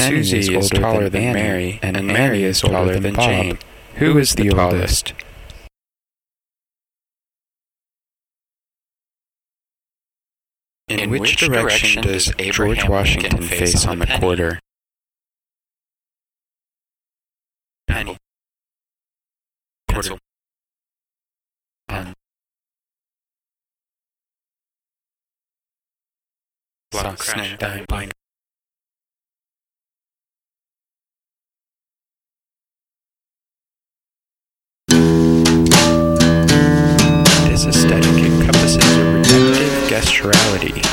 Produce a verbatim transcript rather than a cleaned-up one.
Susie is taller than Mary, and Mary is taller than Jane. Who is the tallest? In which direction does George Washington face on the quarter? Penny. Quarter. Pen. Block, snare, dime, bind. This aesthetic encompasses a redemptive gesturality